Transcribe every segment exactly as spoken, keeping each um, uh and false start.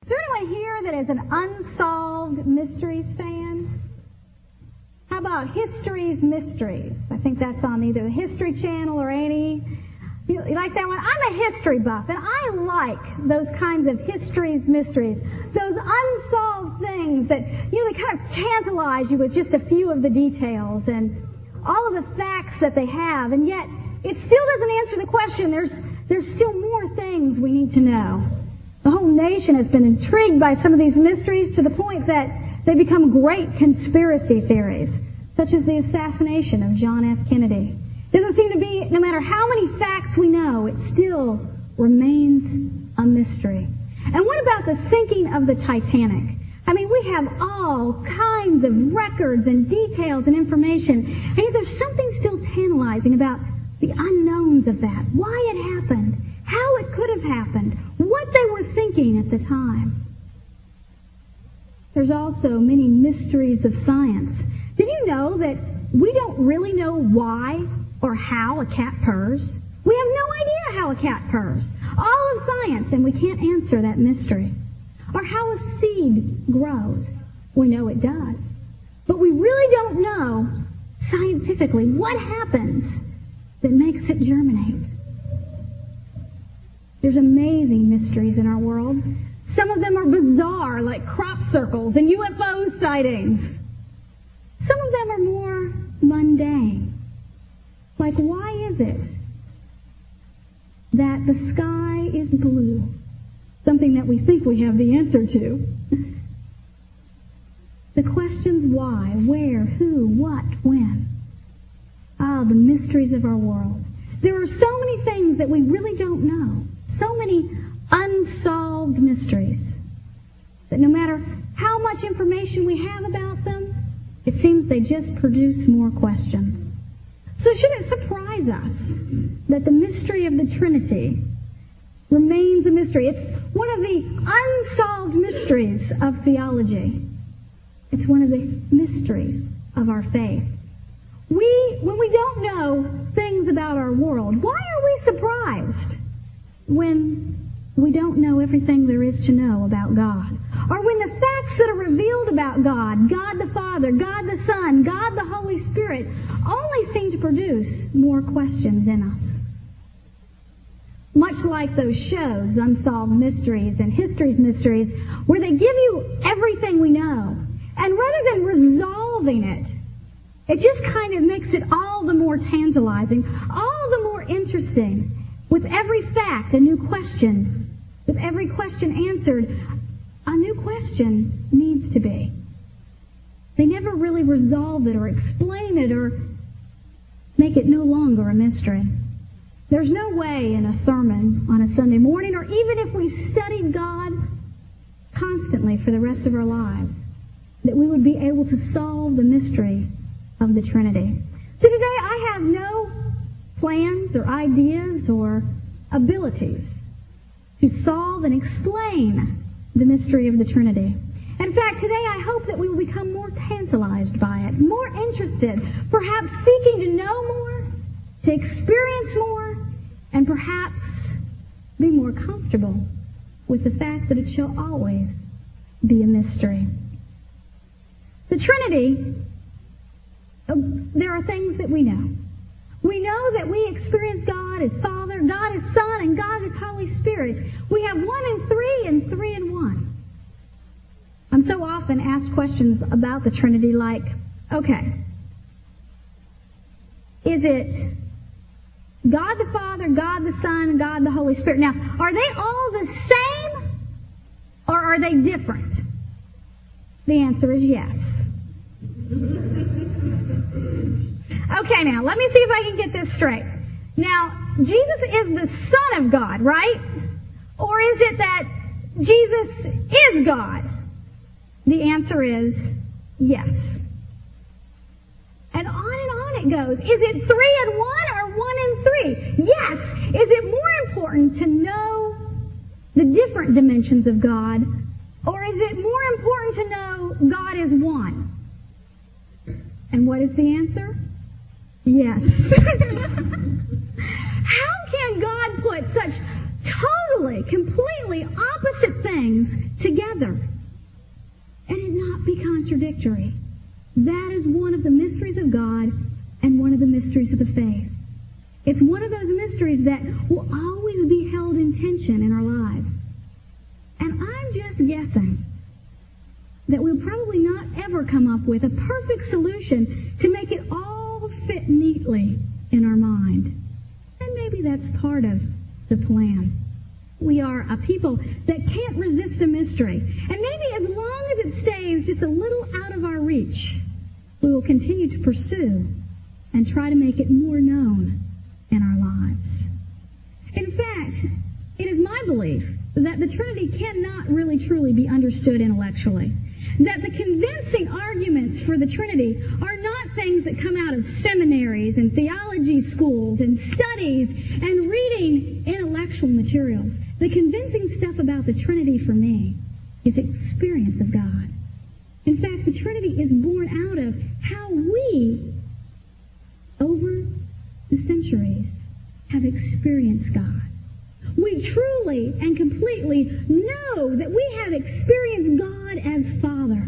Is there anyone here that is an Unsolved Mysteries fan? How about History's Mysteries? I think that's on either the History Channel or Annie. You, you like that one? I'm a history buff, and I like those kinds of History's Mysteries. Those unsolved things that, you know, they kind of tantalize you with just a few of the details and all of the facts that they have, and yet it still doesn't answer the question. There's, there's still more things we need to know. The whole nation has been intrigued by some of these mysteries to the point that they become great conspiracy theories, such as the assassination of John F. Kennedy. Doesn't seem to be, no matter how many facts we know, it still remains a mystery. And what about the sinking of the Titanic? I mean, we have all kinds of records and details and information, and yet there's something still tantalizing about the unknowns of that. Why it happened, how it could have happened, what they were thinking at the time. There's also many mysteries of science. Did you know that we don't really know why or how a cat purrs? We have no idea how a cat purrs. All of science, and we can't answer that mystery. Or how a seed grows. We know it does. But we really don't know scientifically what happens that makes it germinate. There's amazing mysteries in our world. Some of them are bizarre, like crop circles and U F O sightings. Some of them are more mundane. Like, why is it that the sky is blue? Something that we think we have the answer to. The questions why, where, who, what, when. Ah, the mysteries of our world. There are so many things that we really don't know. So many unsolved mysteries that no matter how much information we have about them, it seems they just produce more questions. So should it surprise us that the mystery of the Trinity remains a mystery? It's one of the unsolved mysteries of theology. It's one of the mysteries of our faith. We, when we don't know things about our world, why are we surprised when we don't know everything there is to know about God? Or when the facts that are revealed about God, God the Father, God the Son, God the Holy Spirit, only seem to produce more questions in us? Much like those shows, Unsolved Mysteries and History's Mysteries, where they give you everything we know. And rather than resolving it, it just kind of makes it all the more tantalizing, all the more interesting. With every fact, a new question. With every question answered, a new question needs to be. They never really resolve it or explain it or make it no longer a mystery. There's no way in a sermon on a Sunday morning, or even if we studied God constantly for the rest of our lives, that we would be able to solve the mystery of the Trinity. So today I have no plans or ideas or abilities to solve and explain the mystery of the Trinity. In fact, today I hope that we will become more tantalized by it, more interested, perhaps seeking to know more, to experience more, and perhaps be more comfortable with the fact that it shall always be a mystery. The Trinity, there are things that we know. We know that we experience God as Father, God as Son, and God as Holy Spirit. We have one in three and three in one. I'm so often asked questions about the Trinity like, okay, is it God the Father, God the Son, and God the Holy Spirit? Now, are they all the same, or are they different? The answer is yes. Okay, now, let me see if I can get this straight. Now, Jesus is the Son of God, right? Or is it that Jesus is God? The answer is yes. And on and on it goes. Is it three and one or one and three? Yes. Is it more important to know the different dimensions of God, or is it more important to know God is one? And what is the answer? Yes. How can God put such totally, completely opposite things together together and it not be contradictory. That is one of the mysteries of God and one of the mysteries of the faith. It's one of those mysteries that will always be held in tension in our lives. And I'm just guessing that we'll probably not ever come up with a perfect solution to make it all fit neatly in our mind. And maybe that's part of the plan. We are a people that can't resist a mystery. And maybe as long as it stays just a little out of our reach, we will continue to pursue and try to make it more known in our lives. In fact, it is my belief that the Trinity cannot really truly be understood intellectually. That the convincing arguments for the Trinity are not things that come out of seminaries and theology schools and studies and reading intellectual materials. The convincing stuff about the Trinity for me is experience of God. In fact, the Trinity is born out of how we, over the centuries, have experienced God. We truly and completely know that we have experienced God as Father.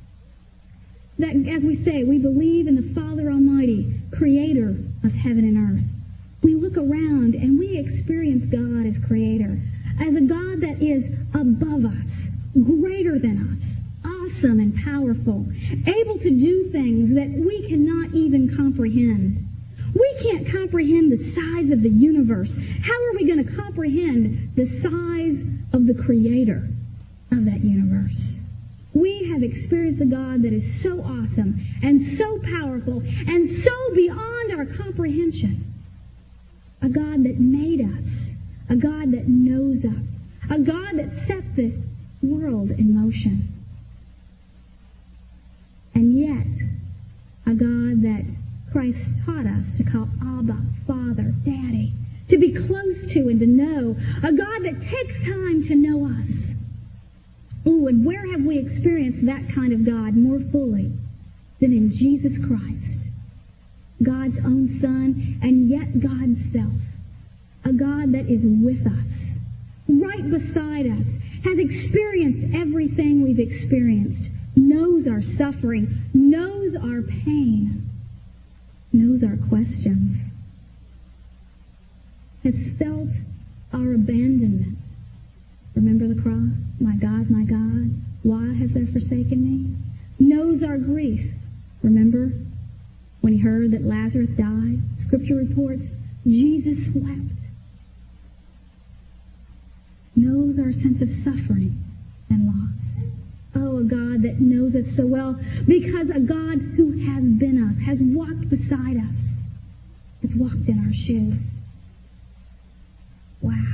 That, as we say, we believe in the Father Almighty, creator of heaven and earth. We look around and we experience God as creator, as a God that is above us, greater than us, awesome and powerful, able to do things that we cannot even comprehend. We can't comprehend the size of the universe. How are we going to comprehend the size of the creator of that universe? We have experienced a God that is so awesome and so powerful and so beyond our comprehension. A God that made us. A God that knows us. A God that set the world in motion. And yet, a God that Christ taught us to call Abba, Father, Daddy, to be close to and to know, a God that takes time to know us. Ooh, and where have we experienced that kind of God more fully than in Jesus Christ, God's own Son, and yet God's self, a God that is with us, right beside us, has experienced everything we've experienced, knows our suffering, knows our pain, knows our questions, has felt our abandonment. Remember the cross? My God, my God, why has thou forsaken me? Knows our grief. Remember when he heard that Lazarus died? Scripture reports Jesus wept. Knows our sense of suffering and loss. Oh, a God that knows us so well, because a God who has been us, has walked beside us, has walked in our shoes. Wow.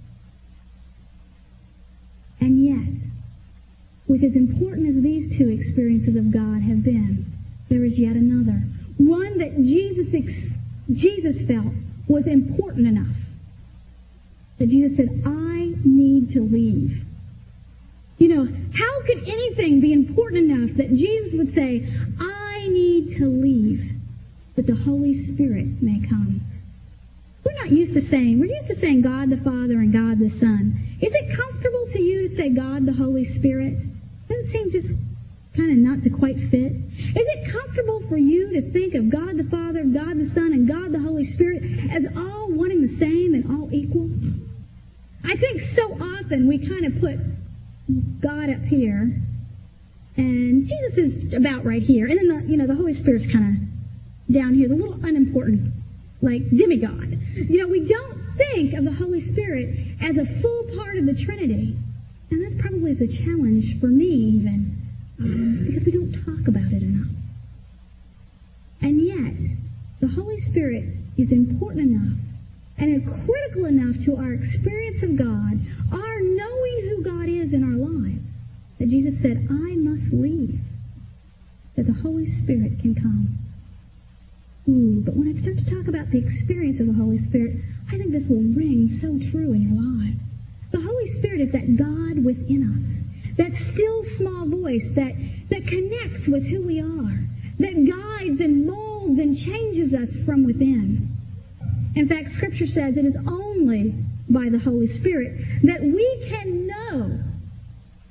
And yet, with as important as these two experiences of God have been, there is yet another. One that Jesus ex- Jesus felt was important enough. That Jesus said, I need to leave. You know, how could anything be important enough that Jesus would say, I need to leave, that the Holy Spirit may come? We're not used to saying, we're used to saying God the Father and God the Son. Is it comfortable to you to say God the Holy Spirit? Doesn't it seem just kind of not to quite fit? Is it comfortable for you to think of God the Father, God the Son, and God the Holy Spirit as all one and the same and all equal? I think so often we kind of put God up here, and Jesus is about right here, and then the, you know, the Holy Spirit's kind of down here, the little unimportant, like demigod. You know, we don't think of the Holy Spirit as a full part of the Trinity, and that probably is a challenge for me even, um, because we don't talk about it enough. And yet, the Holy Spirit is important enough and critical enough to our experience of God, our knowing who God is in our lives, that Jesus said, I must leave, that the Holy Spirit can come. Ooh, but when I start to talk about the experience of the Holy Spirit, I think this will ring so true in your lives. The Holy Spirit is that God within us, that still small voice that, that connects with who we are, that guides and molds and changes us from within. In fact, Scripture says it is only by the Holy Spirit that we can know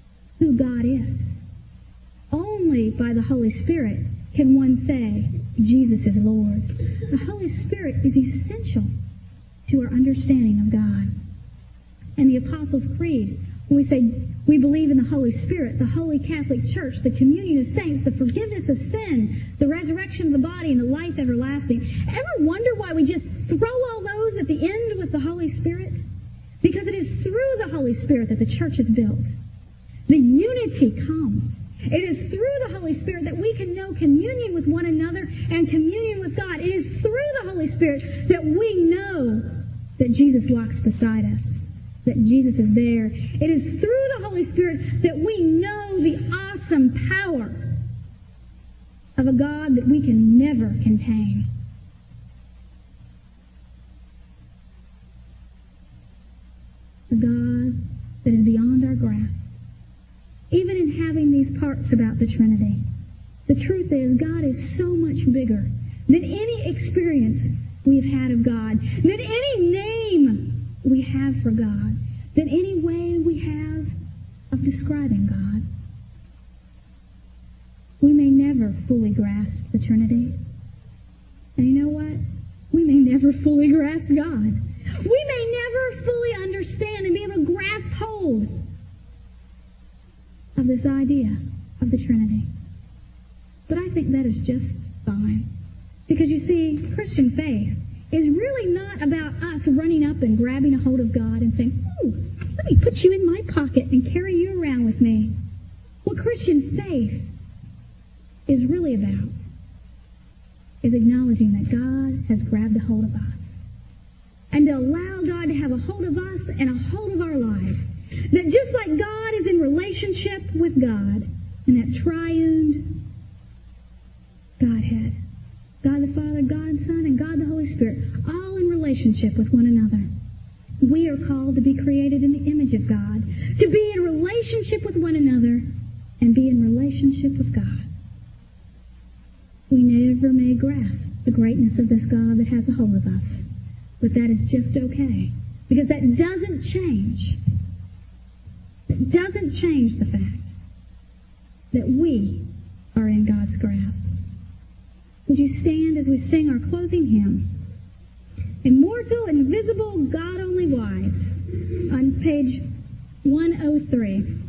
who God is. Only by the Holy Spirit can one say, Jesus is Lord. The Holy Spirit is essential to our understanding of God. And the Apostles' Creed, when we say we believe in the Holy Spirit, the Holy Catholic Church, the communion of saints, the forgiveness of sin, the resurrection of the body, and the life everlasting. Ever wonder why we just throw all those at the end with the Holy Spirit? Because it is through the Holy Spirit that the church is built. The unity comes. It is through the Holy Spirit that we can know communion with one another and communion with God. It is through the Holy Spirit that we know that Jesus walks beside us, that Jesus is there. It is through the Holy Spirit that we know the awesome power of a God that we can never contain. A God that is beyond our grasp. Even in having these parts about the Trinity, the truth is God is so much bigger than any experience we've had of God, than any name we have for God, than any way we have of describing God. We may never fully grasp the Trinity. And you know what? We may never fully grasp God. We may never fully understand and be able to grasp hold of this idea of the Trinity. But I think that is just fine. Because you see, Christian faith is really not about us running up and grabbing a hold of God and saying, oh, let me put you in my pocket and carry you around with me. What Christian faith is really about is acknowledging that God has grabbed a hold of us. And to allow God to have a hold of us and a hold of our lives. That just like God is in relationship with God, in that triune Godhead, God the Father, God the Son, and God the Holy Spirit, all in relationship with one another. We are called to be created in the image of God, to be in relationship with one another, and be in relationship with God. We never may grasp the greatness of this God that has a hold of us, but that is just okay, because that doesn't change It doesn't change the fact that we are in God's grasp. Would you stand as we sing our closing hymn, Immortal, Invisible, God Only Wise, on page one oh three.